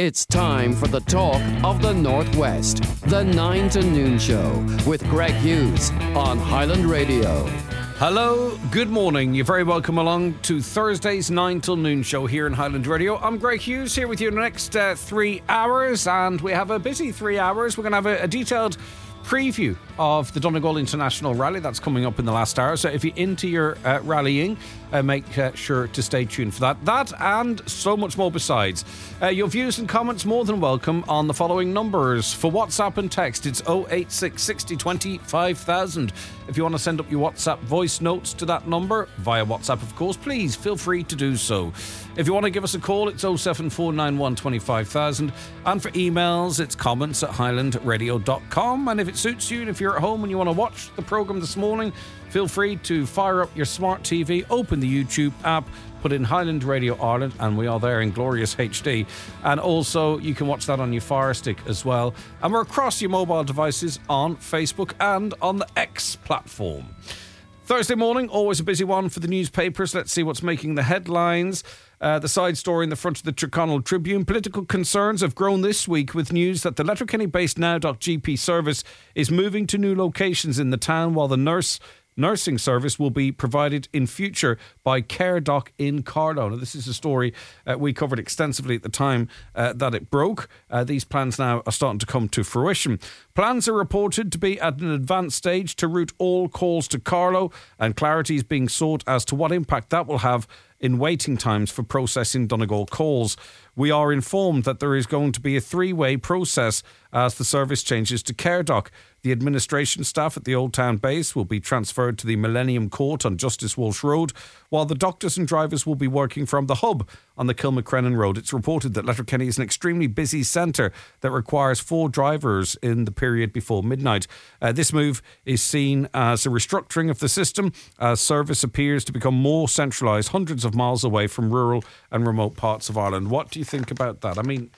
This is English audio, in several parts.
It's time for the talk of the Northwest, the 9 to Noon Show with Greg Hughes on Highland Radio. Hello, good morning. You're very welcome along to Thursday's 9 till Noon Show here in Highland Radio. I'm Greg Hughes here with you in the next 3 hours, and we have a busy 3 hours. We're going to have a detailed preview of the Donegal International Rally that's coming up in the last hour. So if you're into your rallying, make sure to stay tuned for that. That and so much more besides. Your views and comments more than welcome on the following numbers. For WhatsApp and text, it's 086 60 20 5000. If you want to send up your WhatsApp voice notes to that number, via WhatsApp of course, please feel free to do so. If you want to give us a call, it's 07491 25000. And for emails, it's comments at highlandradio.com. And if it suits you, and if you're at home and you want to watch the programme this morning, feel free to fire up your smart TV, open the YouTube app, put in Highland Radio Ireland, and we are there in glorious HD. And also, you can watch that on your Fire Stick as well. And we're across your mobile devices on Facebook and on the X platform. Thursday morning, always a busy one for the newspapers. Let's see what's making the headlines. The side story in the front of the Tyrconnell Tribune. Political concerns have grown this week with news that the Letterkenny-based Now.GP service is moving to new locations in the town, while the nursing service will be provided in future by CareDoc in Carlow. Now, this is a story we covered extensively at the time that it broke. These plans now are starting to come to fruition. Plans are reported to be at an advanced stage to route all calls to Carlow, and clarity is being sought as to what impact that will have in waiting times for processing Donegal calls. We are informed that there is going to be a three-way process as the service changes to CareDoc. The administration staff at the Old Town base will be transferred to the Millennium Court on Justice Walsh Road, while the doctors and drivers will be working from the hub on the Kilmacrennan Road. It's reported that Letterkenny is an extremely busy centre that requires 4 drivers in the period before midnight. This move is seen as a restructuring of the system as service appears to become more centralised, hundreds of miles away from rural and remote parts of Ireland. What do you think about that? I mean,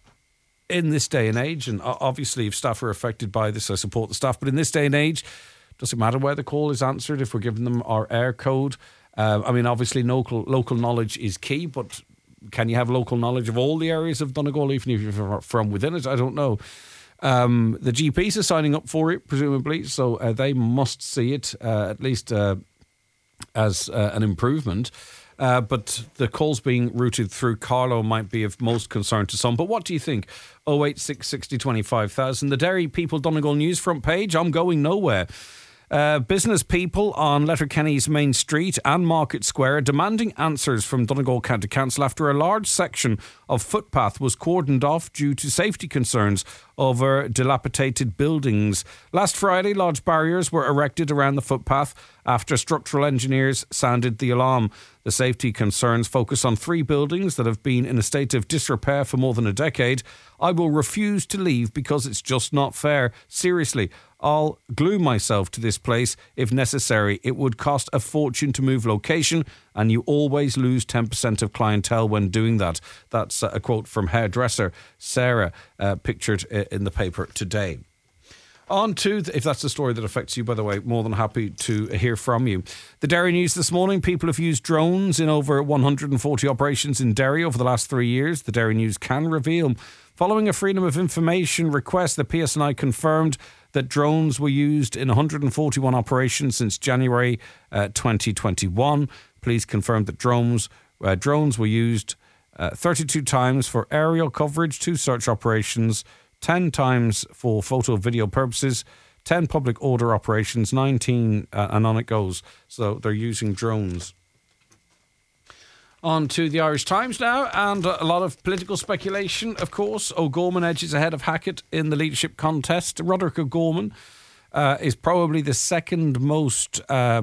in this day and age, and obviously if staff are affected by this, I support the staff, but in this day and age, does it matter where the call is answered if we're giving them our air code? I mean, obviously local knowledge is key, but can you have local knowledge of all the areas of Donegal, even if you're from within it? I don't know. The GPs are signing up for it, presumably, so they must see it, at least as an improvement. But the calls being routed through Carlow might be of most concern to some. But what do you think? 086 60 20 5000. The Derry People Donegal News front page, I'm going nowhere. Business people on Letterkenny's main street and Market Square demanding answers from Donegal County Council after a large section of footpath was cordoned off due to safety concerns over dilapidated buildings. Last Friday, large barriers were erected around the footpath after structural engineers sounded the alarm. The safety concerns focus on 3 buildings that have been in a state of disrepair for more than a decade. I will refuse to leave because it's just not fair. Seriously, I'll glue myself to this place if necessary. It would cost a fortune to move location, and you always lose 10% of clientele when doing that. That's a quote from hairdresser Sarah, pictured in the paper today. On to, if that's a story that affects you, by the way, more than happy to hear from you. The Derry News this morning, people have used drones in over 140 operations in Derry over the last 3 years. The Derry News can reveal. Following a Freedom of Information request, the PSNI confirmed that drones were used in 141 operations since January 2021. Police confirmed that drones were used 32 times for aerial coverage, 2 search operations, 10 times for photo video purposes, 10 public order operations, 19 and on it goes. So they're using drones. On to the Irish Times now, and a lot of political speculation, of course. O'Gorman edges ahead of Hackett in the leadership contest. Roderick O'Gorman is probably the second most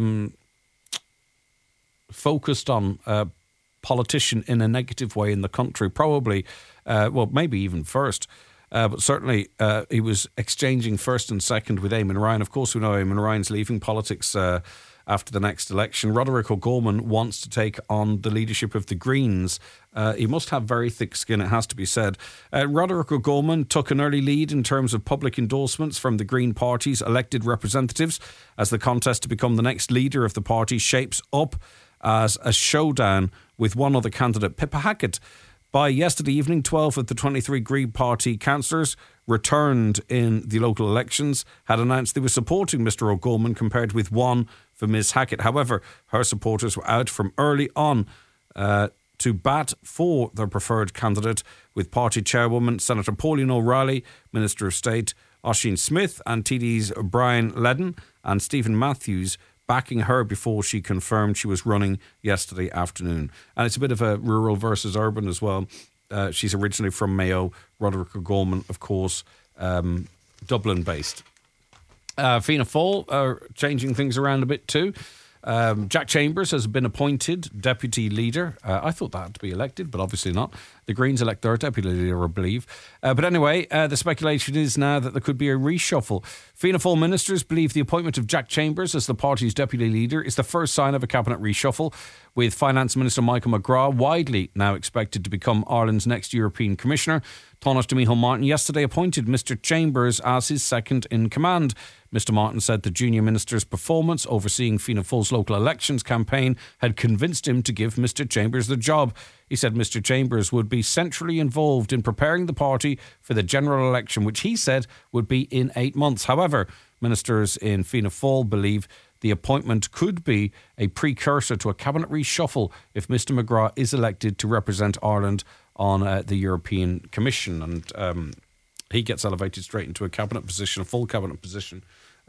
focused on politician in a negative way in the country. Probably, well, maybe even first. But certainly he was exchanging first and second with Eamon Ryan. Of course, we know Eamon Ryan's leaving politics after the next election. Roderick O'Gorman wants to take on the leadership of the Greens. He must have very thick skin, it has to be said. Roderick O'Gorman took an early lead in terms of public endorsements from the Green Party's elected representatives as the contest to become the next leader of the party shapes up as a showdown with one other candidate, Pippa Hackett. By yesterday evening, 12 of the 23 Green Party councillors returned in the local elections had announced they were supporting Mr O'Gorman, compared with one for Ms Hackett. However, her supporters were out from early on to bat for their preferred candidate, with party chairwoman Senator Pauline O'Reilly, Minister of State Oisin Smith and TDs Brian Ledden and Stephen Matthews backing her before she confirmed she was running yesterday afternoon. And it's a bit of a rural versus urban as well. She's originally from Mayo. Roderick O'Gorman, of course, Dublin based. Fianna Fáil are changing things around a bit too. Jack Chambers has been appointed deputy leader. I thought that had to be elected, but obviously not. The Greens elect their deputy leader, I believe. But anyway, the speculation is now that there could be a reshuffle. Fianna Fáil ministers believe the appointment of Jack Chambers as the party's deputy leader is the first sign of a cabinet reshuffle, with Finance Minister Michael McGrath widely now expected to become Ireland's next European Commissioner. Tánaiste Micheál Martin yesterday appointed Mr Chambers as his second in command. Mr Martin said the junior minister's performance overseeing Fianna Fáil's local elections campaign had convinced him to give Mr Chambers the job. He said Mr Chambers would be centrally involved in preparing the party for the general election, which he said would be in 8 months. However, ministers in Fianna Fáil believe the appointment could be a precursor to a cabinet reshuffle if Mr McGrath is elected to represent Ireland on the European Commission, and he gets elevated straight into a cabinet position, a full cabinet position,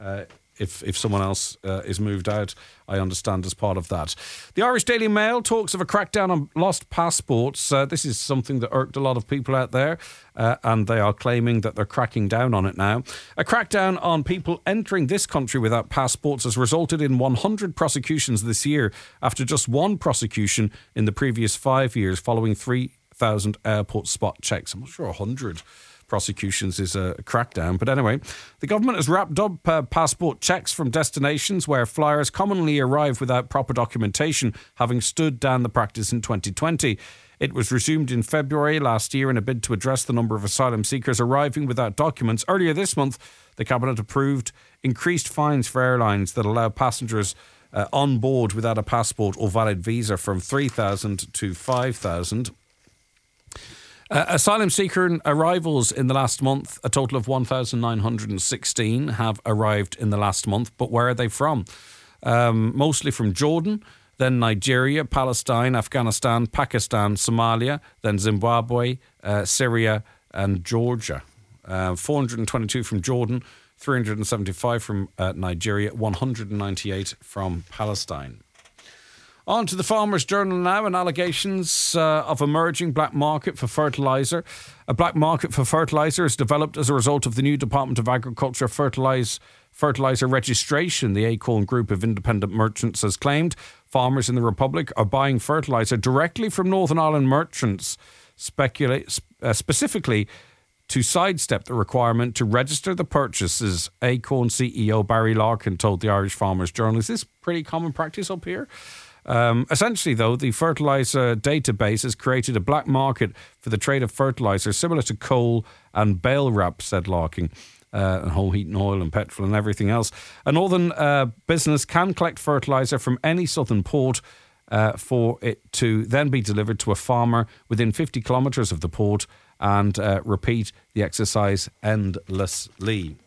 if someone else is moved out, I understand, as part of that. The Irish Daily Mail talks of a crackdown on lost passports. This is something that irked a lot of people out there, and they are claiming that they're cracking down on it now. A crackdown on people entering this country without passports has resulted in 100 prosecutions this year, after just one prosecution in the previous 5 years, following 3,000 airport spot checks. I'm not sure 100 prosecutions is a crackdown. But anyway, the government has wrapped up passport checks from destinations where flyers commonly arrive without proper documentation, having stood down the practice in 2020. It was resumed in February last year in a bid to address the number of asylum seekers arriving without documents. Earlier this month, the Cabinet approved increased fines for airlines that allow passengers on board without a passport or valid visa from 3,000 to 5,000. Asylum seeker arrivals in the last month, a total of 1,916 have arrived in the last month. But where are they from? Mostly from Jordan, then Nigeria, Palestine, Afghanistan, Pakistan, Somalia, then Zimbabwe, Syria and Georgia. 422 from Jordan, 375 from Nigeria, 198 from Palestine. On to the Farmers Journal now, and allegations of emerging black market for fertiliser. A black market for fertiliser is developed as a result of the new Department of Agriculture fertiliser registration. The Acorn Group of Independent Merchants has claimed farmers in the Republic are buying fertiliser directly from Northern Ireland merchants, specifically to sidestep the requirement to register the purchases. Acorn CEO Barry Larkin told the Irish Farmers Journal. Is this pretty common practice up here? Essentially, though, the fertiliser database has created a black market for the trade of fertiliser, similar to coal and bale wrap, said Larkin, and whole heat and oil and petrol and everything else. A northern business can collect fertiliser from any southern port for it to then be delivered to a farmer within 50 kilometres of the port and repeat the exercise endlessly.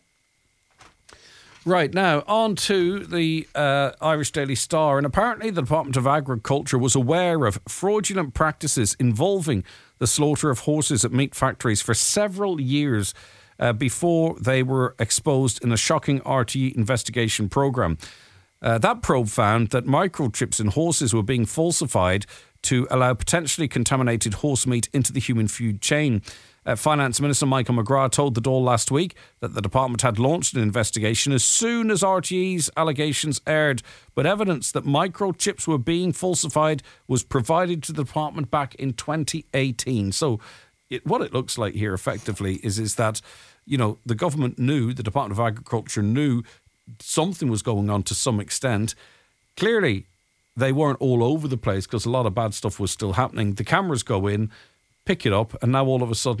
Right, now on to the Irish Daily Star, and apparently the Department of Agriculture was aware of fraudulent practices involving the slaughter of horses at meat factories for several years before they were exposed in a shocking RTE investigation programme. That probe found that microchips in horses were being falsified to allow potentially contaminated horse meat into the human food chain. Finance Minister Michael McGrath told the Dáil last week that the department had launched an investigation as soon as RTE's allegations aired, but evidence that microchips were being falsified was provided to the department back in 2018. So what it looks like here effectively is that, you know, the government knew, the Department of Agriculture knew something was going on to some extent. Clearly, they weren't all over the place because a lot of bad stuff was still happening. The cameras go in, pick it up, and now all of a sudden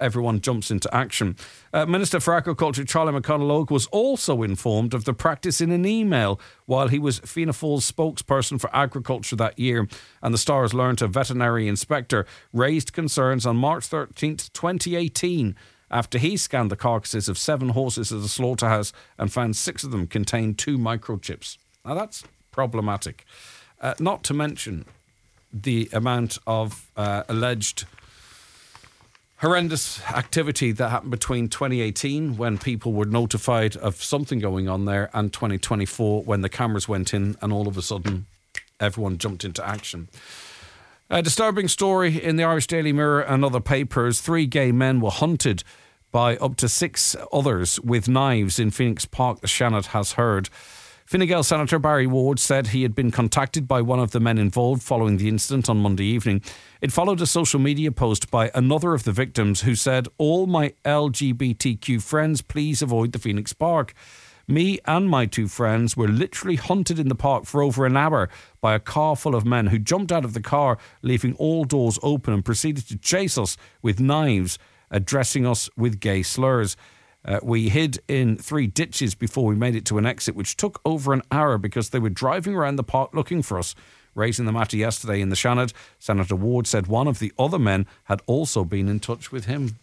everyone jumps into action. Minister for Agriculture Charlie McConalogue was also informed of the practice in an email while he was Fianna Fáil's spokesperson for agriculture that year. And the Stars learned a veterinary inspector raised concerns on March 13th, 2018 after he scanned the carcasses of 7 horses at a slaughterhouse and found 6 of them contained 2 microchips. Now that's problematic. Not to mention the amount of alleged horrendous activity that happened between 2018 when people were notified of something going on there and 2024 when the cameras went in and all of a sudden everyone jumped into action. A disturbing story in the Irish Daily Mirror and other papers. 3 gay men were hunted by up to 6 others with knives in Phoenix Park, the Seanad has heard. Fine Gael Senator Barry Ward said he had been contacted by one of the men involved following the incident on Monday evening. It followed a social media post by another of the victims who said, "All my LGBTQ friends, please avoid the Phoenix Park. Me and my 2 friends were literally hunted in the park for over an hour by a car full of men who jumped out of the car, leaving all doors open and proceeded to chase us with knives, addressing us with gay slurs. We hid in 3 ditches before we made it to an exit, which took over an hour because they were driving around the park looking for us." Raising the matter yesterday in the Seanad, Senator Ward said one of the other men had also been in touch with him.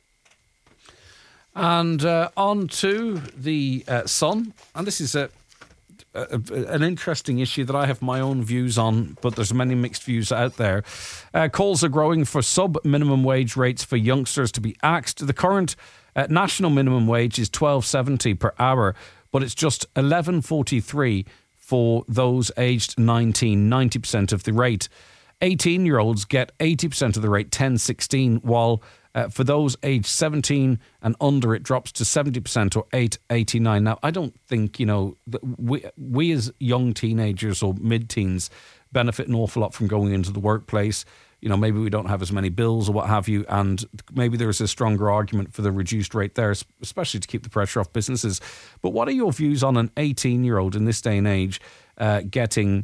And on to the Sun. And this is an interesting issue that I have my own views on, but there's many mixed views out there. Calls are growing for sub-minimum wage rates for youngsters to be axed. The current national minimum wage is $12.70 per hour, but it's just $11.43 for those aged 19, 90% of the rate. 18-year-olds get 80% of the rate, $10.16, while for those aged 17 and under, it drops to 70% or $8.89. Now, I don't think, we as young teenagers or mid-teens benefit an awful lot from going into the workplace. Maybe we don't have as many bills or what have you, and maybe there's a stronger argument for the reduced rate there, especially to keep the pressure off businesses. But what are your views on an 18-year-old in this day and age getting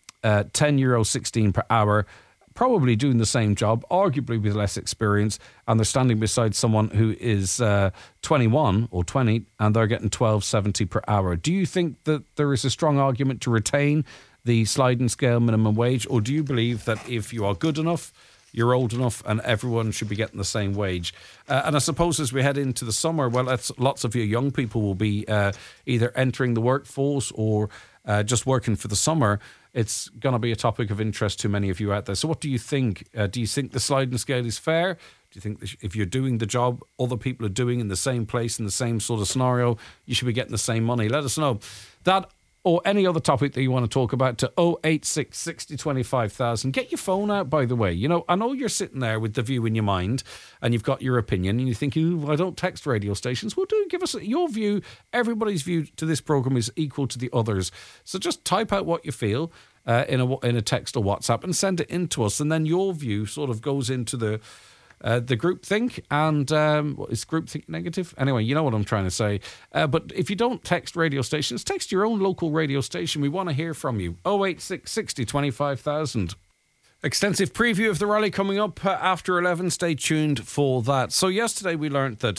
€10.16 per hour, probably doing the same job, arguably with less experience, and they're standing beside someone who is 21 or 20 and they're getting $12.70 per hour? Do you think that there is a strong argument to retain the sliding scale minimum wage, or do you believe that if you are good enough, you're old enough and everyone should be getting the same wage? And I suppose as we head into the summer, well, lots of you young people will be either entering the workforce or just working for the summer. It's going to be a topic of interest to many of you out there. So what do you think? Do you think the sliding scale is fair? Do you think that if you're doing the job other people are doing in the same place, in the same sort of scenario, you should be getting the same money? Let us know. That or any other topic that you want to talk about to 086 60 25,000. Get your phone out, by the way. I know you're sitting there with the view in your mind and you've got your opinion and you're thinking, I don't text radio stations. Well, do give us your view. Everybody's view to this programme is equal to the others. So just type out what you feel in a text or WhatsApp and send it in to us. And then your view sort of goes into the groupthink, and is groupthink negative? Anyway, you know what I'm trying to say. But if you don't text radio stations, text your own local radio station. We want to hear from you. 086 60 25,000. Extensive preview of the rally coming up after 11. Stay tuned for that. So yesterday we learnt that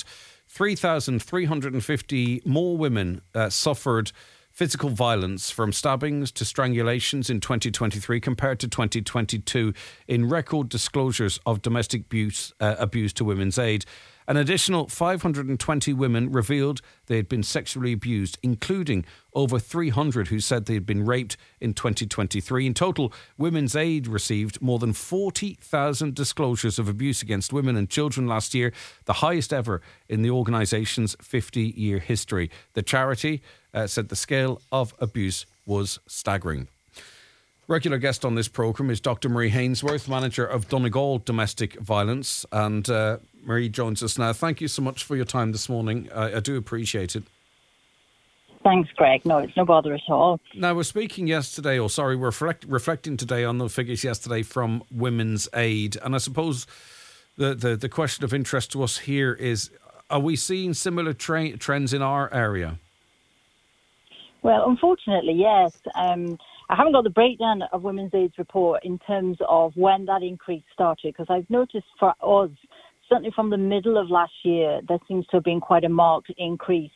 3,350 more women suffered physical violence from stabbings to strangulations in 2023 compared to 2022 in record disclosures of domestic abuse to Women's Aid. An additional 520 women revealed they had been sexually abused, including over 300 who said they had been raped in 2023. In total, Women's Aid received more than 40,000 disclosures of abuse against women and children last year, the highest ever in the organisation's 50-year history. The charity said the scale of abuse was staggering. Regular guest on this programme is Dr. Marie Hainsworth, manager of Donegal Domestic Violence. And Marie joins us now. Thank you so much for your time this morning. I do appreciate it. Thanks, Greg. No, it's no bother at all. Now, we're reflecting today on the figures yesterday from Women's Aid. And I suppose the question of interest to us here is, are we seeing similar trends in our area? Well, unfortunately, yes. I haven't got the breakdown of Women's Aid's report in terms of when that increase started, because I've noticed for us, certainly from the middle of last year, there seems to have been quite a marked increase.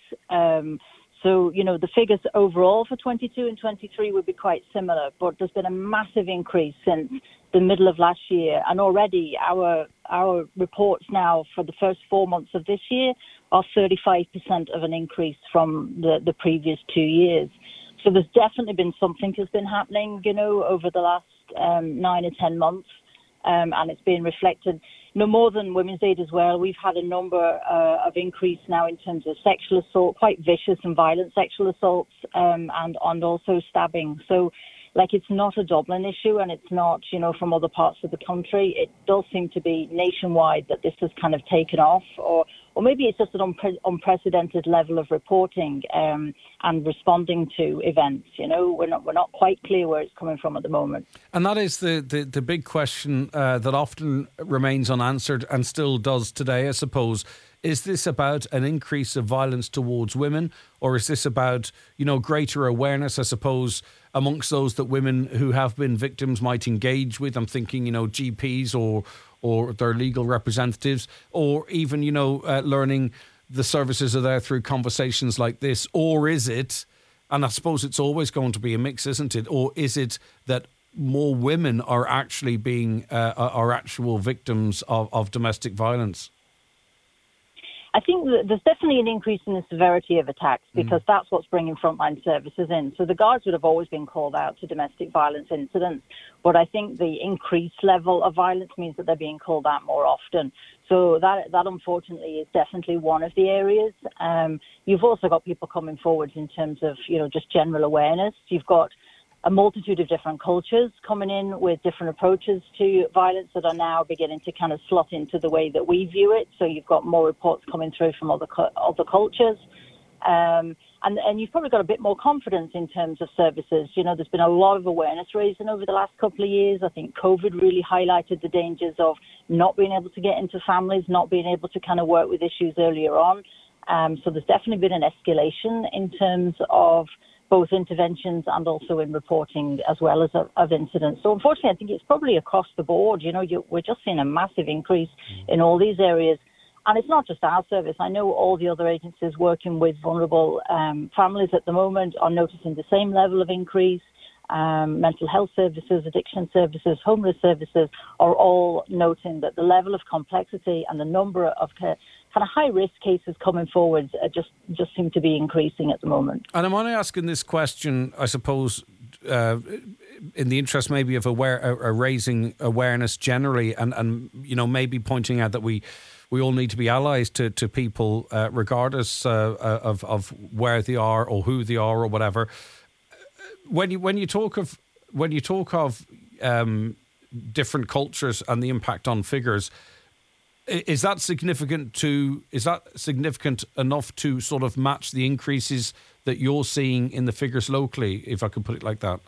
So, the figures overall for 22 and 23 would be quite similar, but there's been a massive increase since the middle of last year. And already our reports now for the first 4 months of this year are 35% of an increase from the previous 2 years. So there's definitely been something has been happening, over the last 9 or 10 months. And it's being reflected. More than Women's Aid as well, we've had a number of increase now in terms of sexual assault, quite vicious and violent sexual assaults, and also stabbing. So, it's not a Dublin issue, and it's not, from other parts of the country. It does seem to be nationwide that this has kind of taken off, or maybe it's just an unprecedented level of reporting and responding to events. We're not quite clear where it's coming from at the moment. And that is the big question that often remains unanswered and still does today, I suppose. Is this about an increase of violence towards women, or is this about, greater awareness, I suppose, amongst those that women who have been victims might engage with? I'm thinking, GPs or their legal representatives, or even, learning the services are there through conversations like this? Or is it, and I suppose it's always going to be a mix, isn't it? Or is it that more women are actually being, are actual victims of domestic violence? I think that there's definitely an increase in the severity of attacks because that's what's bringing frontline services in. So the Guards would have always been called out to domestic violence incidents, but I think the increased level of violence means that they're being called out more often. So that unfortunately is definitely one of the areas. You've also got people coming forward in terms of, just general awareness. You've got a multitude of different cultures coming in with different approaches to violence that are now beginning to kind of slot into the way that we view it. So you've got more reports coming through from other cultures. And you've probably got a bit more confidence in terms of services. There's been a lot of awareness raising over the last couple of years. I think COVID really highlighted the dangers of not being able to get into families, not being able to kind of work with issues earlier on. So there's definitely been an escalation in terms of both interventions and also in reporting as well as of incidents. So unfortunately, I think it's probably across the board. We're just seeing a massive increase in all these areas. And it's not just our service. I know all the other agencies working with vulnerable families at the moment are noticing the same level of increase. Mental health services, addiction services, homeless services are all noting that the level of complexity and the number of kind of high-risk cases coming forward just seem to be increasing at the moment. And I'm only asking this question, I suppose, in the interest maybe of raising awareness generally and maybe pointing out that we all need to be allies to people regardless of where they are or who they are or whatever. When you talk of different cultures and the impact on figures, is that significant enough to sort of match the increases that you're seeing in the figures locally, if I could put it like that?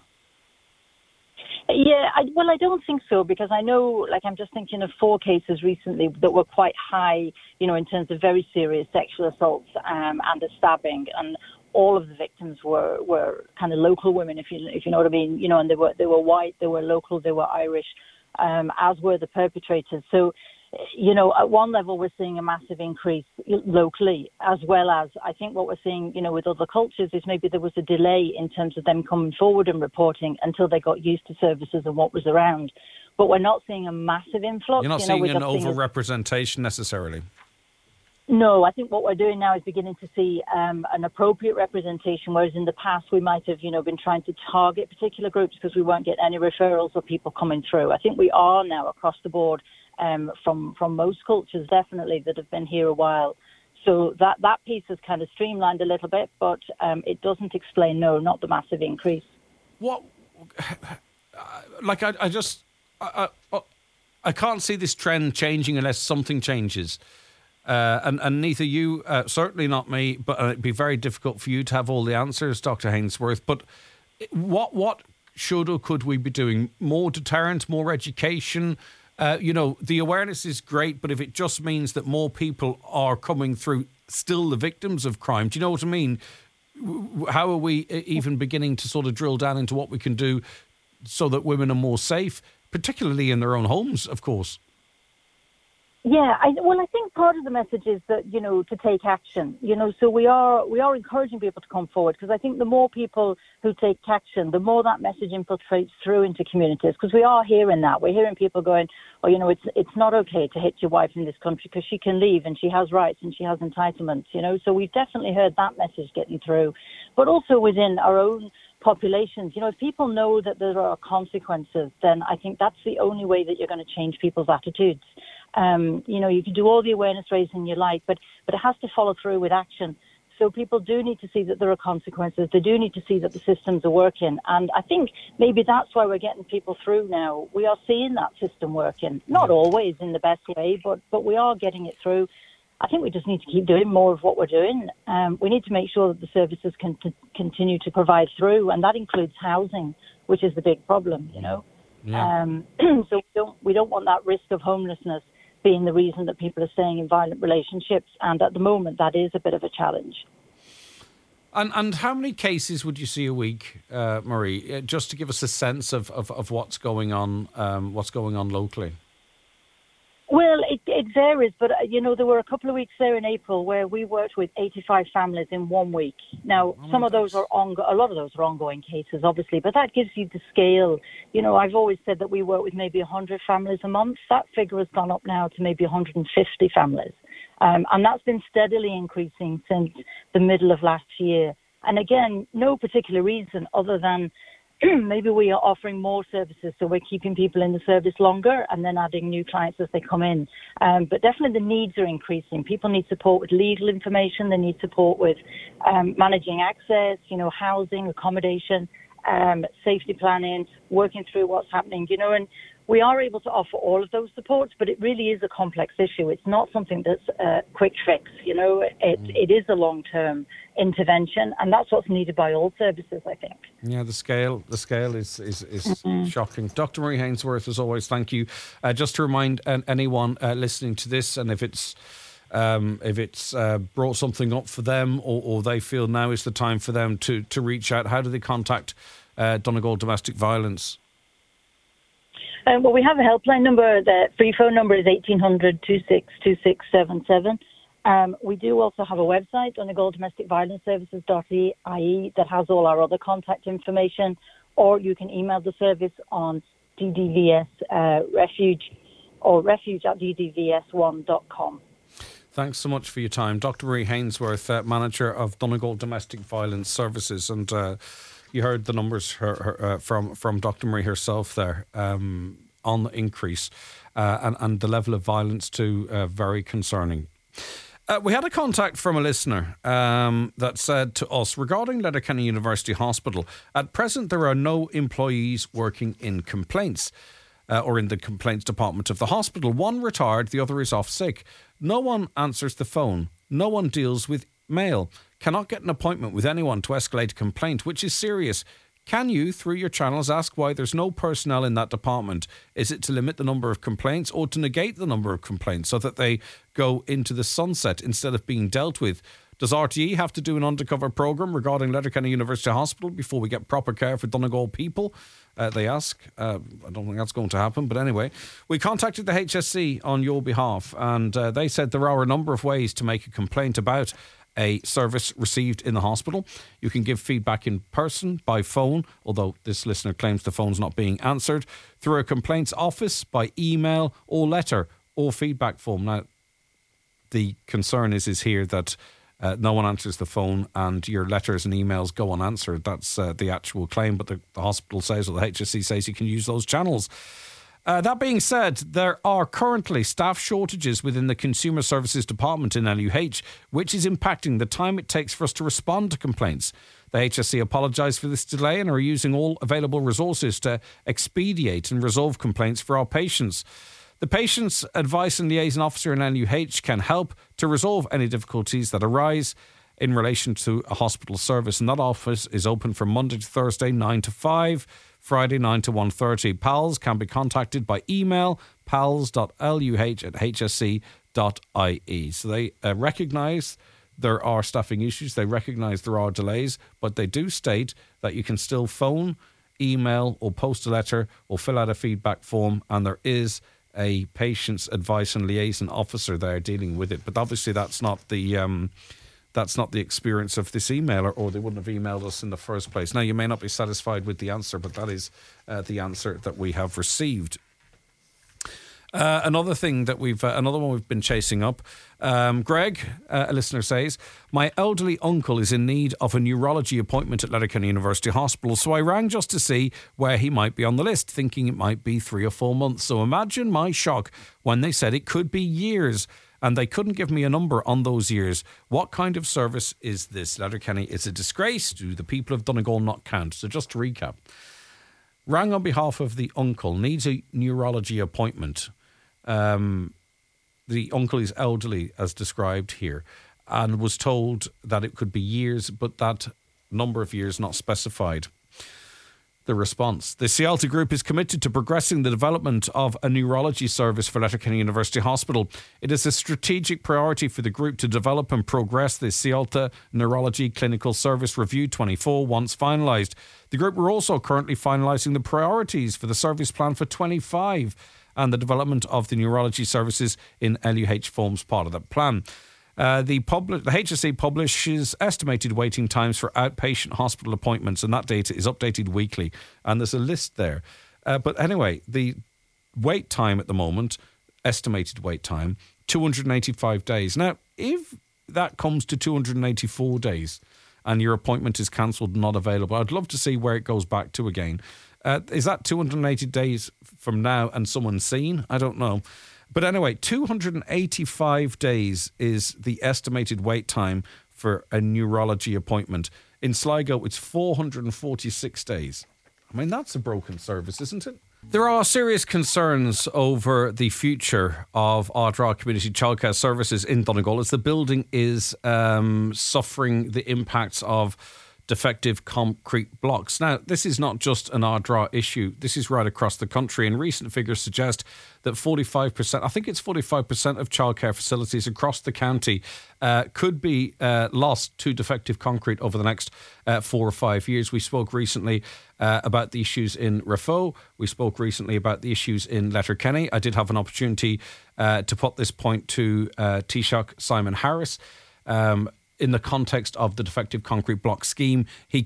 Yeah, I don't think so, because I know, I'm just thinking of 4 cases recently that were quite high, in terms of very serious sexual assaults and a stabbing, and all of the victims were kind of local women, if you know what I mean, and they were white, they were local, they were Irish, as were the perpetrators. So, at one level we're seeing a massive increase locally, as well as I think what we're seeing, with other cultures is maybe there was a delay in terms of them coming forward and reporting until they got used to services and what was around. But we're not seeing a massive influx. You're not seeing an over-representation necessarily. No, I think what we're doing now is beginning to see an appropriate representation, whereas in the past we might have, been trying to target particular groups because we weren't getting any referrals or people coming through. I think we are now across the board from most cultures, definitely, that have been here a while. So that piece has kind of streamlined a little bit, but it doesn't explain, not the massive increase. What, I can't see this trend changing unless something changes. And neither you, certainly not me, but it'd be very difficult for you to have all the answers, Dr. Hainsworth. But what should or could we be doing? More deterrent, more education? The awareness is great, but if it just means that more people are coming through, still the victims of crime, do you know what I mean? How are we even beginning to sort of drill down into what we can do so that women are more safe, particularly in their own homes, of course? Yeah, I think part of the message is that, to take action, so we are encouraging people to come forward, because I think the more people who take action, the more that message infiltrates through into communities, because we are hearing that. We're hearing people going, it's not okay to hit your wife in this country because she can leave and she has rights and she has entitlements, so we've definitely heard that message getting through. But also within our own populations, if people know that there are consequences, then I think that's the only way that you're going to change people's attitudes. You can do all the awareness raising you like, but it has to follow through with action. So people do need to see that there are consequences. They do need to see that the systems are working. And I think maybe that's why we're getting people through now. We are seeing that system working, not always in the best way, but we are getting it through. I think we just need to keep doing more of what we're doing. We need to make sure that the services can continue to provide through, and that includes housing, which is the big problem, Yeah. So we don't want that risk of homelessness being the reason that people are staying in violent relationships. And at the moment, that is a bit of a challenge. And how many cases would you see a week, Marie? Just to give us a sense of what's going on locally. Well, it varies, but, there were a couple of weeks there in April where we worked with 85 families in 1 week. Now, some of those a lot of those are ongoing cases, obviously, but that gives you the scale. I've always said that we work with maybe 100 families a month. That figure has gone up now to maybe 150 families. And that's been steadily increasing since the middle of last year. And again, no particular reason other than maybe we are offering more services, so we're keeping people in the service longer and then adding new clients as they come in. But definitely the needs are increasing. People need support with legal information. They need support with managing access, housing, accommodation, safety planning, working through what's happening, and we are able to offer all of those supports, but it really is a complex issue. It's not something that's a quick fix, it is a long-term intervention, and that's what's needed by all services, I think. Yeah, the scale is shocking. Dr. Marie Hainsworth, as always, thank you. Just to remind anyone listening to this, and if it's brought something up for them, or they feel now is the time for them to reach out, how do they contact Donegal Domestic Violence? Well, we have a helpline number. The free phone number is 1800 262677. We do also have a website, donegaldomesticviolenceservices.ie, that has all our other contact information, or you can email the service on DDVS refuge or refuge@ddvs1.com. Thanks so much for your time. Dr. Marie Hainsworth, Manager of Donegal Domestic Violence Services. And you heard the numbers from Dr. Marie herself there on the increase and the level of violence too, very concerning. We had a contact from a listener that said to us, regarding Letterkenny University Hospital, at present there are no employees working in complaints or in the complaints department of the hospital. One retired, the other is off sick. No one answers the phone. No one deals with mail. Cannot get an appointment with anyone to escalate a complaint, which is serious. Can you, through your channels, ask why there's no personnel in that department? Is it to limit the number of complaints or to negate the number of complaints so that they go into the sunset instead of being dealt with? Does RTE have to do an undercover programme regarding Letterkenny University Hospital before we get proper care for Donegal people? They ask. I don't think that's going to happen. But anyway, we contacted the HSC on your behalf, and they said there are a number of ways to make a complaint about a service received in the hospital. You can give feedback in person, by phone, although this listener claims the phone's not being answered, through a complaints office, by email or letter or feedback form. Now, the concern is here that no one answers the phone and your letters and emails go unanswered. That's the actual claim, but the hospital says, or the HSC says, you can use those channels. That being said, there are currently staff shortages within the Consumer Services Department in LUH, which is impacting the time it takes for us to respond to complaints. The HSC apologise for this delay and are using all available resources to expedite and resolve complaints for our patients. The Patients Advice and Liaison Officer in LUH can help to resolve any difficulties that arise in relation to a hospital service, and that office is open from Monday to Thursday 9 to 5, Friday 9 to 1:30. PALS can be contacted by email pals.luh@hsc.ie. So they recognise there are staffing issues, they recognise there are delays, but they do state that you can still phone, email or post a letter or fill out a feedback form, and there is a patient's advice and liaison officer there dealing with it. But obviously that's not the experience of this emailer, or they wouldn't have emailed us in the first place. Now, you may not be satisfied with the answer, but that is the answer that we have received. Another one we've been chasing up. Greg, a listener says, my elderly uncle is in need of a neurology appointment at Letterkenny University Hospital, so I rang just to see where he might be on the list, thinking it might be 3 or 4 months. So imagine my shock when they said it could be years, and they couldn't give me a number on those years. What kind of service is this? Letterkenny is a disgrace. Do the people of Donegal not count? So just to recap, rang on behalf of the uncle, needs a neurology appointment. The uncle is elderly, as described here, and was told that it could be years, but that number of years not specified. The response: the Cialta Group is committed to progressing the development of a neurology service for Letterkenny University Hospital. It is a strategic priority for the group to develop and progress the Cialta Neurology Clinical Service Review 24 once finalised. The group are also currently finalising the priorities for the service plan for 25, and the development of the neurology services in LUH forms part of that plan. The HSE publishes estimated waiting times for outpatient hospital appointments, and that data is updated weekly, and there's a list there. But anyway, the wait time at the moment, estimated wait time, 285 days. Now, if that comes to 284 days and your appointment is cancelled, not available, I'd love to see where it goes back to again. Is that 280 days from now and someone's seen? I don't know. But anyway, 285 days is the estimated wait time for a neurology appointment. In Sligo, it's 446 days. I mean, that's a broken service, isn't it? There are serious concerns over the future of Ardra Community Childcare Services in Donegal, as the building is suffering the impacts of defective concrete blocks. Now, this is not just an Ardra issue. This is right across the country, and recent figures suggest that 45%, I think it's 45% of childcare facilities across the county could be lost to defective concrete over the next 4 or 5 years. We spoke recently about the issues in Raphoe. We spoke recently about the issues in Letterkenny. I did have an opportunity to put this point to Taoiseach Simon Harris. In the context of the defective concrete block scheme, he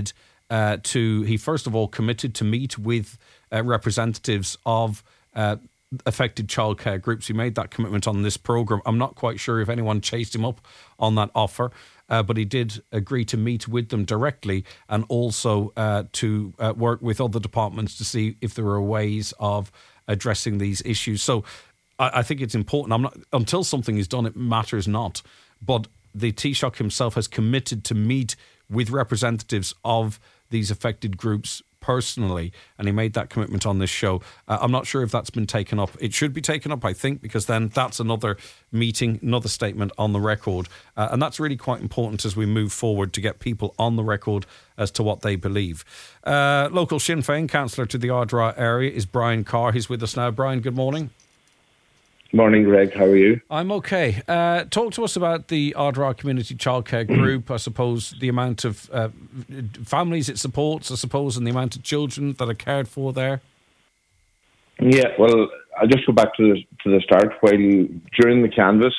first of all committed to meet with representatives of affected childcare groups. He made that commitment on this programme. I'm not quite sure if anyone chased him up on that offer, but he did agree to meet with them directly, and also to work with other departments to see if there are ways of addressing these issues. So I think it's important. Until something is done, it matters not. But the Taoiseach himself has committed to meet with representatives of these affected groups personally, and he made that commitment on this show. I'm not sure if that's been taken up. It should be taken up, I think, because then that's another meeting, another statement on the record. And that's really quite important as we move forward, to get people on the record as to what they believe. Local Sinn Féin councillor to the Ardra area is Brian Carr. He's with us now. Brian, good morning. Morning, Greg. How are you? I'm okay. Talk to us about the Ardra Community Childcare Group. I suppose the amount of families it supports, I suppose, and the amount of children that are cared for there. Yeah, well, I'll just go back to the start. While during the canvass,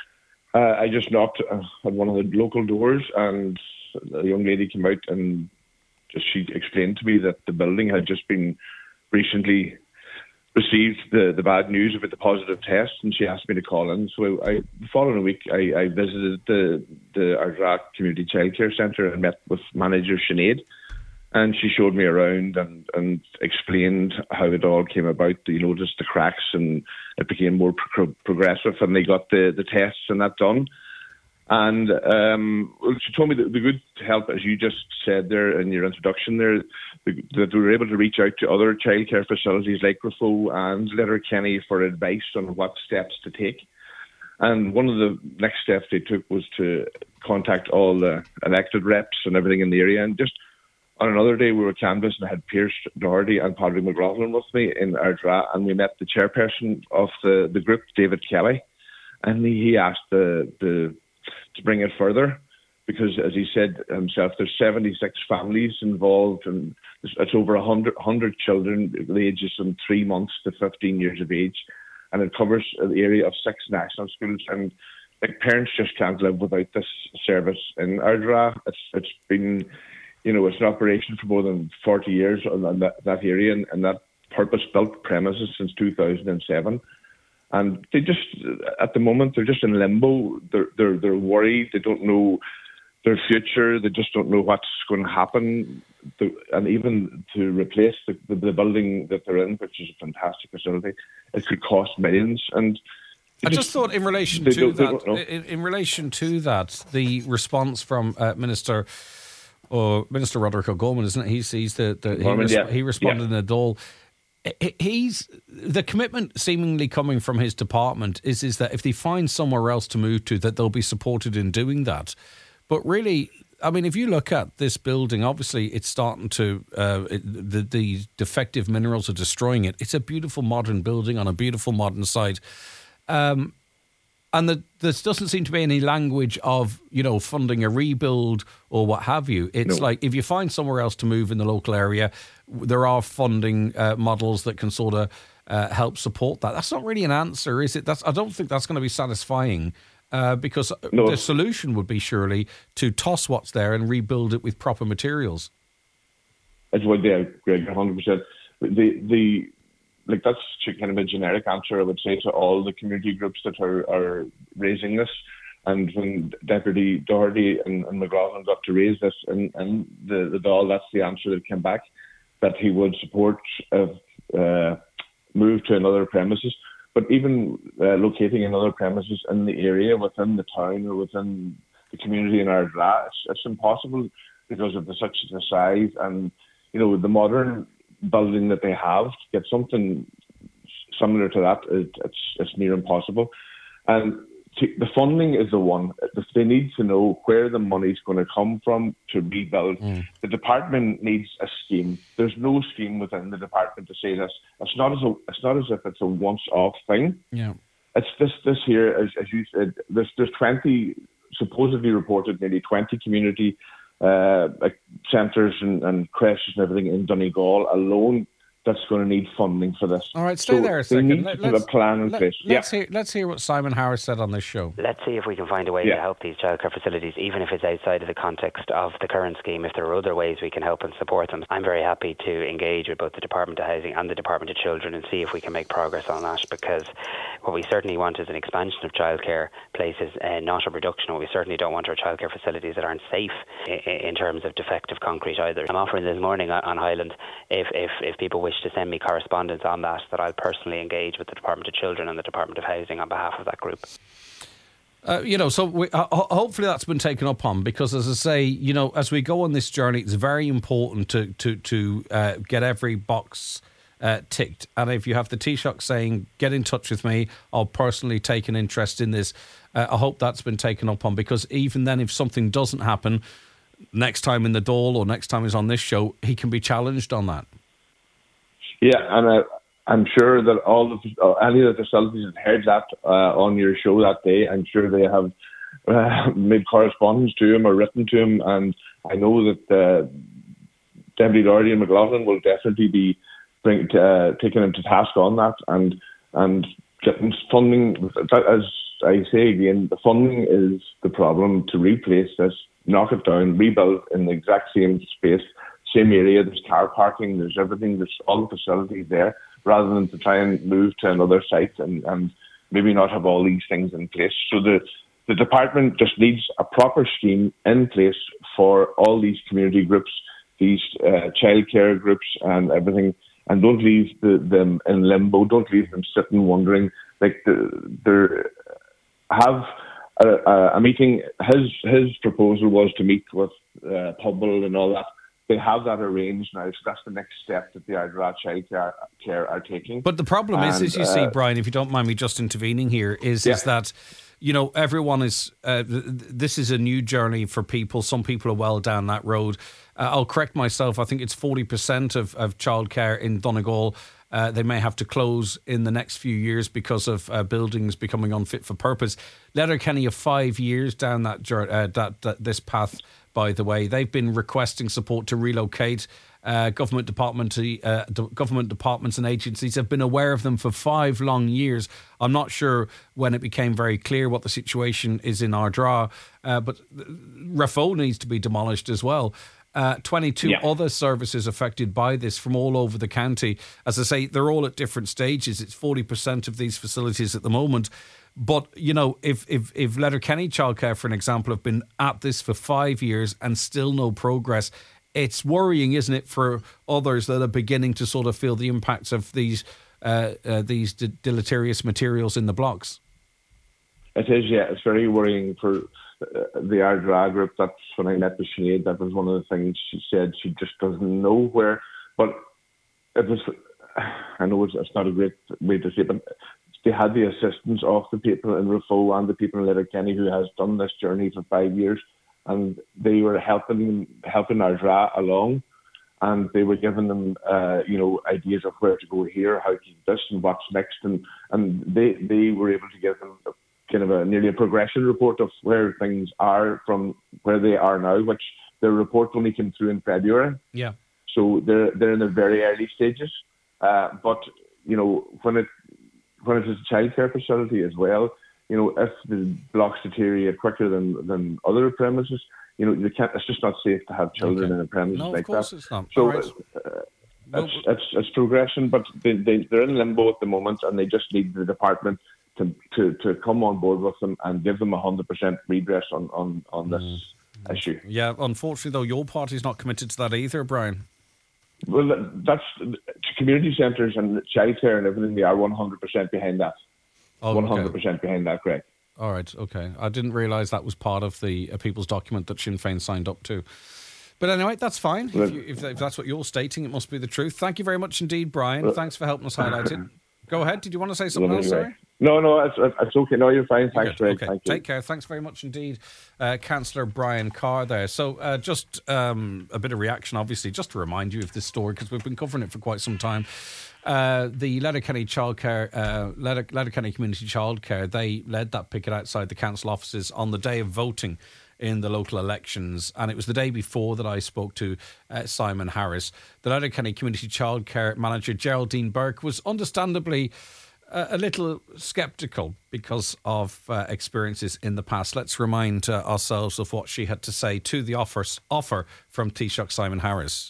I just knocked at one of the local doors, and a young lady came out and she explained to me that the building had just been recently received the bad news about the positive test, and she asked me to call in. So the following week, I visited the Ardra Community Childcare Centre and met with manager Sinead, and she showed me around and explained how it all came about. You noticed the cracks, and it became more progressive, and they got the tests and that done. And she told me that the good help, as you just said there in your introduction there, that we were able to reach out to other childcare facilities like Raphoe and Letterkenny for advice on what steps to take. And one of the next steps they took was to contact all the elected reps and everything in the area. And just on another day, we were canvassing. I had Pierce Doherty and Paddy McLaughlin with me in Ardra, and we met the chairperson of the group, David Kelly, and he asked to bring it further. because, as he said himself, there's 76 families involved, and it's over 100 children, the ages from 3 months to 15 years of age, and it covers the area of 6 national schools. And like, parents just can't live without this service in Ardara. It's been, it's in operation for more than 40 years in that area, and that purpose-built premises since 2007. And they just, at the moment, they're just in limbo. They're worried. They don't know their future. They just don't know what's going to happen. And even to replace the building that they're in, which is a fantastic facility, it could cost millions. And I just thought, in relation to that, the response from Minister Roderick O'Gorman, isn't it? He responded in a Dáil. He's the commitment seemingly coming from his department is that if they find somewhere else to move to, that they'll be supported in doing that. But really, I mean, if you look at this building, obviously it's starting to the defective minerals are destroying it. It's a beautiful modern building on a beautiful modern site, and there doesn't seem to be any language of funding a rebuild or what have you. It's like, if you find somewhere else to move in the local area, there are funding models that can sort of help support that. That's not really an answer, is it? I don't think that's going to be satisfying, because the solution would be surely to toss what's there and rebuild it with proper materials. It would be, Greg, 100%. That's kind of a generic answer, I would say, to all the community groups that are raising this. And when Deputy Doherty and McLaughlin got to raise this in the Dáil, that's the answer that came back, that he would support move to another premises. But even locating another premises in the area, within the town or within the community in Ardara, it's impossible because of such the size and, the modern building that they have. To get something similar to that, it's near impossible. And the funding is the one. They need to know where the money's going to come from to rebuild. The department needs a scheme. There's no scheme within the department to say this. It's not as if it's a once-off thing. Yeah, it's this here, as you said. There's 20 supposedly reported, nearly 20 community centres and creches and everything in Donegal alone that's going to need funding for this. All right, stay there a second. They need to put a plan in place. Let's hear what Simon Harris said on this show. Let's see if we can find a way to help these childcare facilities, even if it's outside of the context of the current scheme. If there are other ways we can help and support them, I'm very happy to engage with both the Department of Housing and the Department of Children and see if we can make progress on that, because what we certainly want is an expansion of childcare places, not a reduction. What we certainly don't want are childcare facilities that aren't safe in terms of defective concrete either. I'm offering this morning on Highland, if people wish to send me correspondence on that I'll personally engage with the Department of Children and the Department of Housing on behalf of that group. Hopefully that's been taken up on, because, as I say, as we go on this journey, it's very important to get every box ticked. And if you have the Taoiseach saying, get in touch with me, I'll personally take an interest in this, I hope that's been taken up on, because even then, if something doesn't happen next time in the Dáil or next time he's on this show, he can be challenged on that. Yeah, and I'm sure that any of the facilities that heard that on your show that day, I'm sure they have made correspondence to him or written to him, and I know that Deputy Doherty and McLaughlin will definitely be taking him to task on that and getting funding. As I say again, the funding is the problem to replace this, knock it down, rebuild in the exact same space, same area. There's car parking, there's everything, there's all the facilities there, rather than to try and move to another site and maybe not have all these things in place. So the department just needs a proper scheme in place for all these community groups, these childcare groups and everything, and don't leave them in limbo. Don't leave them sitting wondering. Like have a meeting. His proposal was to meet with Pobble and all that. They have that arranged now, so that's the next step that the Ardara Childcare are taking. But the problem is, as you see, Brian, if you don't mind me just intervening here, is that, everyone is, this is a new journey for people. Some people are well down that road. I'll correct myself. I think it's 40% of childcare in Donegal they may have to close in the next few years because of buildings becoming unfit for purpose. Letterkenny are 5 years down this path, by the way. They've been requesting support to relocate. Government departments and agencies have been aware of them for 5 long years. I'm not sure when it became very clear what the situation is in Ardra, but Raphoe needs to be demolished as well. 22 other services affected by this from all over the county. As I say, they're all at different stages. It's 40% of these facilities at the moment. But, you know, if Letterkenny Childcare, for an example, have been at this for 5 years and still no progress, it's worrying, isn't it, for others that are beginning to sort of feel the impacts of these deleterious materials in the blocks? It is, yeah. It's very worrying for the Ardra group. That's when I met with Sinead. That was one of the things she said. She just doesn't know where. But it was, I know it's not a great way to say it, but they had the assistance of the people in Raphoe and the people in Letterkenny who has done this journey for 5 years. And they were helping Ardra along, and they were giving them, ideas of where to go here, how to do this, and what's next, and they were able to give them kind of nearly a progression report of where things are from where they are now, which the report only came through in February. Yeah. So they're in the very early stages, but you know when it is a childcare facility as well. You know, if the blocks deteriorate quicker than other premises, you know, you can't. It's just not safe to have children in a premise like that. No, of course it's not. So right. it's progression, but they're in limbo at the moment, and they just need the department to come on board with them and give them 100% redress on this issue. Yeah, unfortunately, though, your party's not committed to that either, Brian. Well, that's community centres and childcare and everything. They are 100% behind that. 100% behind that, Greg. All right, okay. I didn't realise that was part of the People's Document that Sinn Féin signed up to. But anyway, that's fine. If that's what you're stating, it must be the truth. Thank you very much indeed, Brian. Thanks for helping us highlight it. Go ahead. Did you want to say something else, sorry? No, it's okay. No, you're fine. Thanks, Greg. Okay. Thank you. Take care. Thanks very much indeed, Councillor Brian Carr there. So just a bit of reaction, obviously, just to remind you of this story, because we've been covering it for quite some time. The Letterkenny Letterkenny Community Childcare, they led that picket outside the council offices on the day of voting in the local elections, and it was the day before that I spoke to Simon Harris. The Letterkenny Community Childcare manager Geraldine Burke was understandably a little sceptical because of experiences in the past. Let's remind ourselves of what she had to say to the offer from Taoiseach Simon Harris.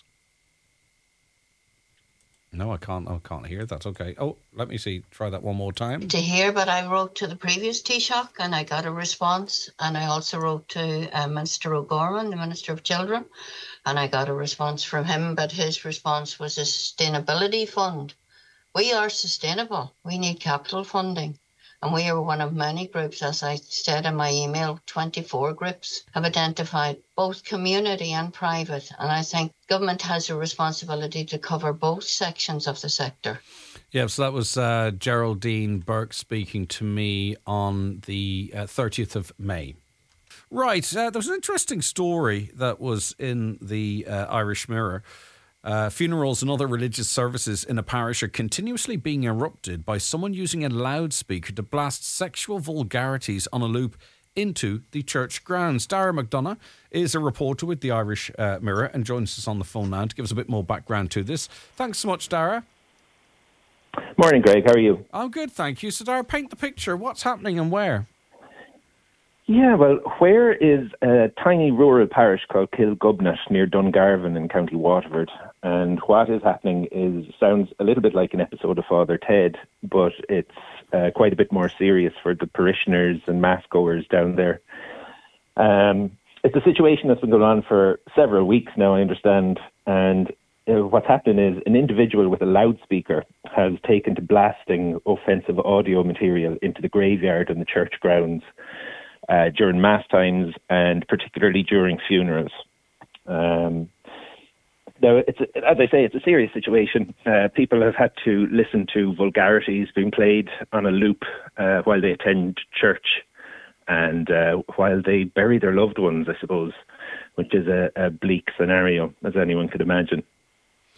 No, I can't hear that. Okay. Oh, let me see. Try that one more time. To hear, but I wrote to the previous Taoiseach and I got a response. And I also wrote to Minister O'Gorman, the Minister of Children, and I got a response from him. But his response was a sustainability fund. We are sustainable. We need capital funding. And we are one of many groups, as I said in my email, 24 groups have identified both community and private. And I think government has a responsibility to cover both sections of the sector. Yeah, so that was Geraldine Burke speaking to me on the 30th of May. Right, there was an interesting story that was in the Irish Mirror. Funerals and other religious services in a parish are continuously being interrupted by someone using a loudspeaker to blast sexual vulgarities on a loop into the church grounds. Dara McDonough is a reporter with the Irish Mirror and joins us on the phone now to give us a bit more background to this. Thanks so much, Dara. Morning, Greg. How are you? I'm good, thank you. So, Dara, paint the picture. What's happening and where? Yeah, well, where is a tiny rural parish called Kilgubnett near Dungarvan in County Waterford? And what is happening sounds a little bit like an episode of Father Ted, but it's quite a bit more serious for the parishioners and mass goers down there. It's a situation that's been going on for several weeks now, I understand. And what's happened is an individual with a loudspeaker has taken to blasting offensive audio material into the graveyard and the church grounds during mass times and particularly during funerals. Now, as I say, it's a serious situation. People have had to listen to vulgarities being played on a loop while they attend church and while they bury their loved ones, I suppose, which is a bleak scenario, as anyone could imagine.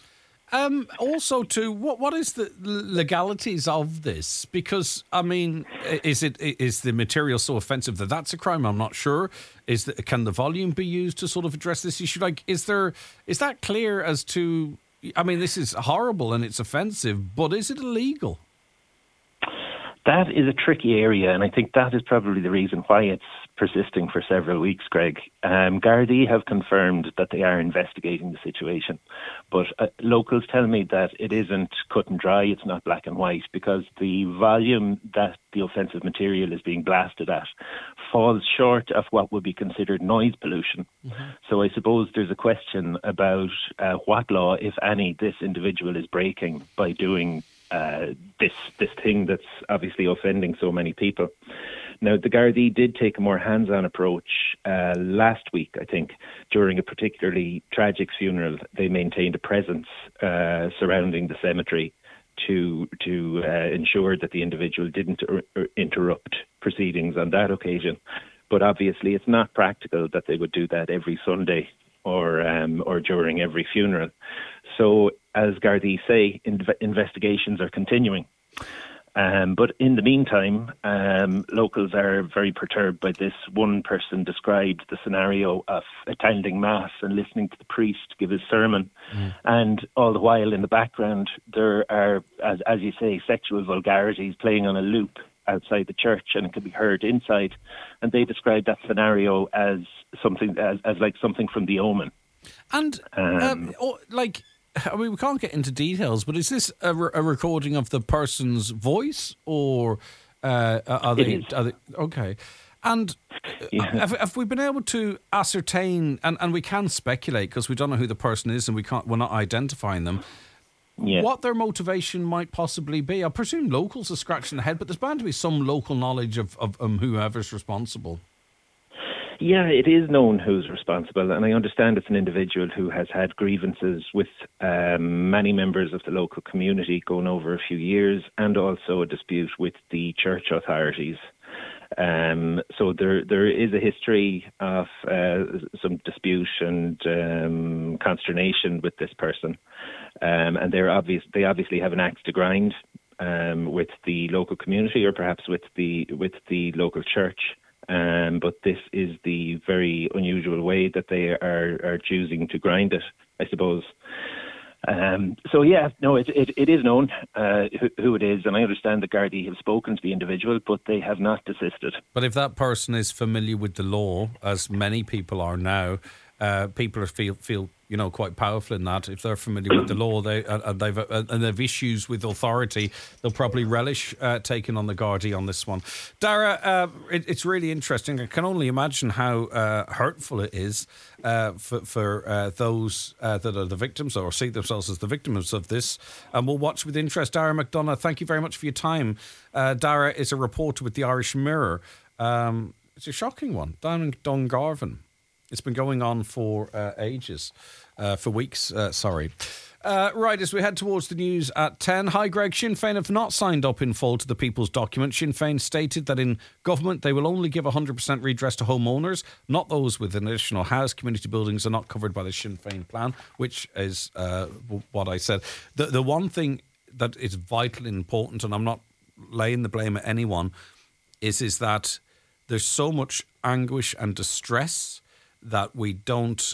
Also, too, what is the legalities of this? Because, I mean, is the material so offensive that that's a crime? I'm not sure. Can the volume be used to sort of address this issue? Like, is that clear as to? I mean, this is horrible and it's offensive, but is it illegal? That is a tricky area, and I think that is probably the reason why it's persisting for several weeks, Greg. Gardaí have confirmed that they are investigating the situation, but locals tell me that it isn't cut and dry, it's not black and white, because the volume that the offensive material is being blasted at falls short of what would be considered noise pollution. Mm-hmm. So I suppose there's a question about what law, if any, this individual is breaking by doing this thing that's obviously offending so many people. Now, the Gardaí did take a more hands-on approach last week, I think, during a particularly tragic funeral. They maintained a presence surrounding the cemetery to ensure that the individual didn't interrupt proceedings on that occasion. But obviously, it's not practical that they would do that every Sunday or during every funeral. So, as Gardaí say, investigations are continuing. But in the meantime, locals are very perturbed by this. One person described the scenario of attending Mass and listening to the priest give his sermon. And all the while in the background, there are, as you say, sexual vulgarities playing on a loop outside the church, and it can be heard inside. And they described that scenario as something like something from The Omen. And I mean, we can't get into details, but is this a recording of the person's voice, or are they okay? And have we been able to ascertain? And we can speculate because we don't know who the person is, and we're not identifying them. Yeah. What their motivation might possibly be. I presume locals are scratching their head, but there's bound to be some local knowledge of whoever's responsible. Yeah, it is known who's responsible, and I understand it's an individual who has had grievances with many members of the local community going over a few years, and also a dispute with the church authorities. So there is a history of some dispute and consternation with this person, and they obviously have an axe to grind with the local community, or perhaps with the local church. But this is the very unusual way that they are choosing to grind it, I suppose. So yeah, no, it is known who it is, and I understand that Gardaí have spoken to the individual, but they have not desisted. But if that person is familiar with the law, as many people are now, people feel quite powerful in that. If they're familiar with the law, they've issues with authority, they'll probably relish taking on the Gardaí on this one. Dara, it's really interesting. I can only imagine how hurtful it is for those that are the victims or see themselves as the victims of this. And we'll watch with interest. Dara McDonough, thank you very much for your time. Dara is a reporter with the Irish Mirror. It's a shocking one down in Dungarvan. It's been going on for ages, for weeks, sorry. Right, as we head towards the news at 10. Hi, Greg. Sinn Féin have not signed up in full to the People's Document. Sinn Féin stated that in government they will only give 100% redress to homeowners, not those with an additional house. Community buildings are not covered by the Sinn Féin plan, which is what I said. The one thing that is vitally important, and I'm not laying the blame at anyone, is that there's so much anguish and distress that we don't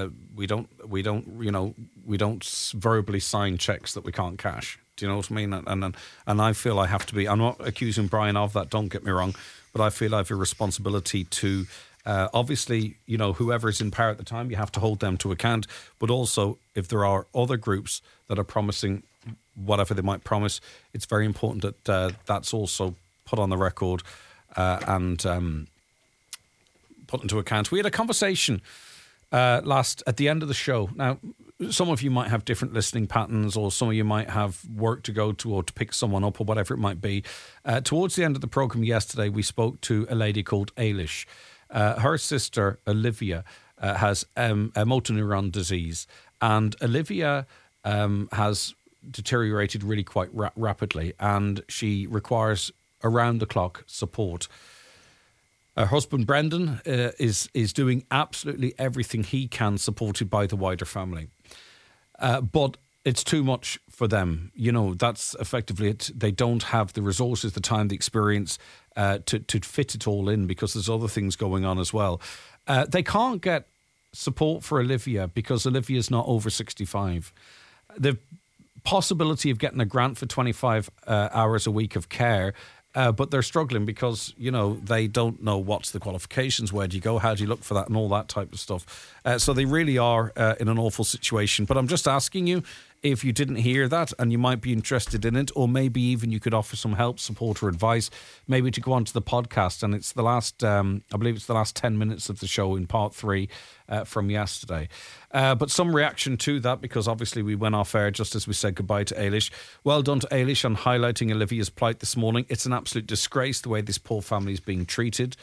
verbally sign checks that we can't cash. Do you know what I mean? And I feel I have to be. I'm not accusing Brian of that. Don't get me wrong, but I feel I have a responsibility to. Obviously, whoever is in power at the time, you have to hold them to account. But also, if there are other groups that are promising whatever they might promise, it's very important that that's also put on the record and put into account. We had a conversation at the end of the show. Now, some of you might have different listening patterns, or some of you might have work to go to or to pick someone up or whatever it might be. Towards the end of the programme yesterday, we spoke to a lady called Ailish. Her sister, Olivia, has motor neuron disease, and Olivia has deteriorated really quite rapidly, and she requires around-the-clock support. Her husband, Brendan, is doing absolutely everything he can, supported by the wider family. But it's too much for them. You know, that's effectively it. They don't have the resources, the time, the experience to fit it all in, because there's other things going on as well. They can't get support for Olivia because Olivia's not over 65. The possibility of getting a grant for 25 hours a week of care, but they're struggling because, you know, they don't know what's the qualifications, where do you go, how do you look for that, and all that type of stuff. So they really are in an awful situation. But I'm just asking you, if you didn't hear that and you might be interested in it, or maybe even you could offer some help, support or advice, maybe to go onto the podcast. And it's the last, I believe it's the last 10 minutes of the show in part 3 from yesterday. But some reaction to that, because obviously we went off air just as we said goodbye to Ailish. Well done to Ailish on highlighting Olivia's plight this morning. It's an absolute disgrace the way this poor family is being treated.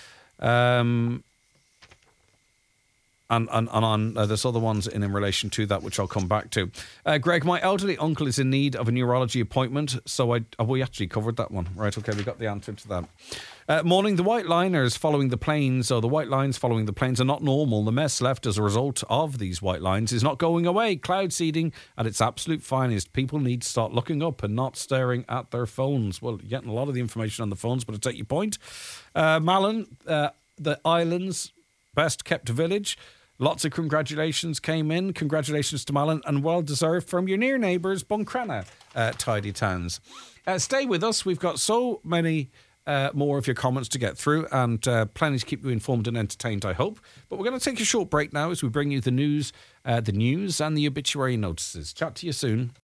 And there's other ones in relation to that, which I'll come back to. Greg, my elderly uncle is in need of a neurology appointment. So we actually covered that one. Right, okay, we got the answer to that. Morning, the white liners following the planes, or the white lines following the planes, are not normal. The mess left as a result of these white lines is not going away. Cloud seeding at its absolute finest. People need to start looking up and not staring at their phones. Well, you're getting a lot of the information on the phones, but I take your point. Malin, the island's best kept village. Lots of congratulations came in. Congratulations to Malin, and well deserved from your near neighbours, Buncrana, Tidy Towns. Stay with us. We've got so many more of your comments to get through, and plenty to keep you informed and entertained, I hope. But we're going to take a short break now as we bring you the news and the obituary notices. Chat to you soon.